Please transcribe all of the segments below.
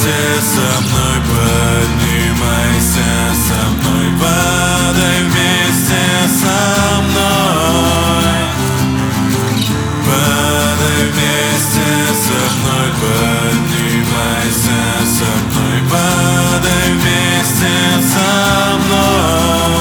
вместе со мной, поднимайся со мной, падай вместе со мной, падай вместе со мной, поднимайся со мной, падай вместе со мной.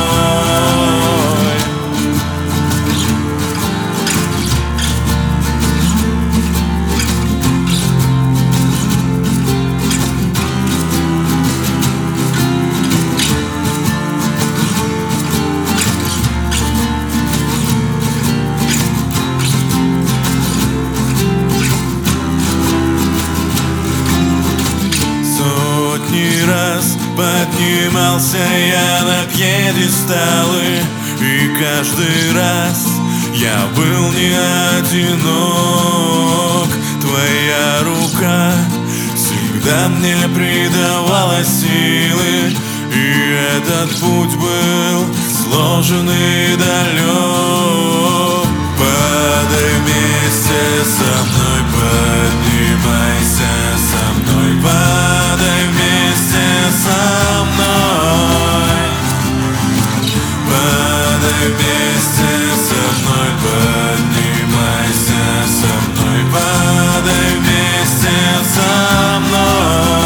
Раз поднимался я на пьедесталы, и каждый раз я был не одинок. Твоя рука всегда мне придавала силы, и этот путь был сложен и далек. Падай вместе со мной, поднимайся со мной, падай вместе со мной, падай вместе со мной, поднимайся со мной, падай вместе со мной.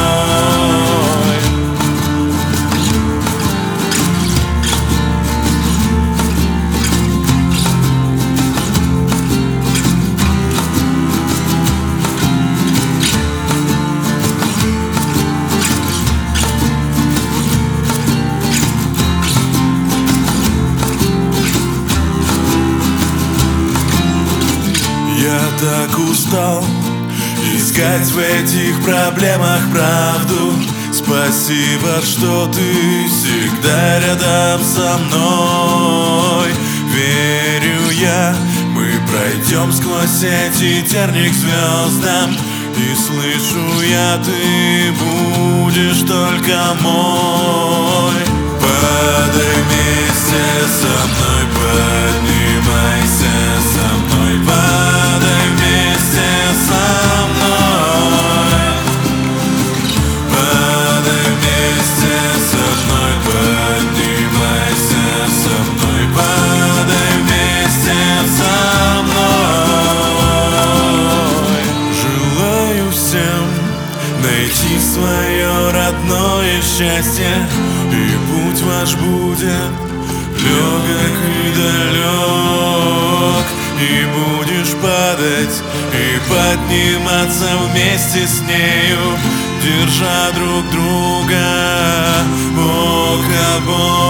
Я так устал искать в этих проблемах правду. Спасибо, что ты всегда рядом со мной. Верю я, мы пройдем сквозь эти тернии к звездам, и слышу я, ты будешь только мой. Падай вместе со мной, поднимайся со мной, падай вместе со мной, падай вместе со мной, поднимайся со мной, падай вместе со мной. Желаю всем найти свое родное счастье, и путь ваш будет легок и далек, и будешь падать и подниматься вместе с нею, держа друг друга бок о бок.